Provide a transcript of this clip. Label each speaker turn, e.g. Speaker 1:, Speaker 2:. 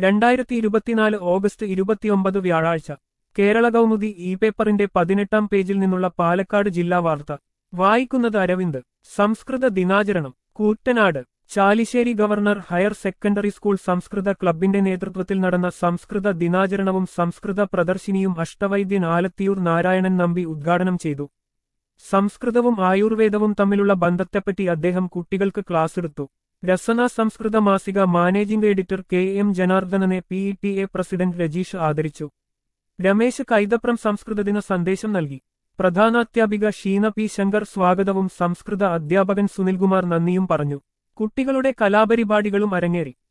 Speaker 1: 2024 August 29 വ്യാഴാഴ്ച Kerala Kaumudi E പേപ്പറിന്റെ 18-ാം പേജിൽ നിന്നുള്ള പാലക്കാട് ജില്ലാ വാർത്ത വായിക്കുന്നത് അരവിന്ദ്. സംസ്കൃത ദിനാചരണം Koottanad. Chalissery government higher secondary school സംസ്കൃത ക്ലബിന്റെ നേതൃത്വത്തിൽ നടന്ന സംസ്കൃത ദിനാചരണവും സംസ്കൃത പ്രദർശിനിയും അഷ്ടവൈദ്യൻ ആലത്തിയൂർ നാരായണൻ നമ്പി ഉദ്ഘാടനം ചെയ്തു. സംസ്കൃതവും ആയുർവേദവും തമ്മിലുള്ള ബന്ധത്തെപ്പറ്റി അദ്ദേഹം കുട്ടികൾക്ക് ക്ലാസെടുത്തു. രസന സംസ്കൃത മാസിക മാനേജിംഗ് എഡിറ്റർ കെ എം ജനാർദ്ദനനെ PTA പ്രസിഡന്റ് രജീഷ് ആദരിച്ചു. രമേശ് കൈതപ്രം സംസ്കൃതദിന സന്ദേശം നൽകി. പ്രധാനാധ്യാപിക ഷീന പി ശങ്കർ സ്വാഗതവും സംസ്കൃത അധ്യാപകൻ സുനിൽകുമാർ നന്ദിയും പറഞ്ഞു. കുട്ടികളുടെ കലാപരിപാടികളും അരങ്ങേറി.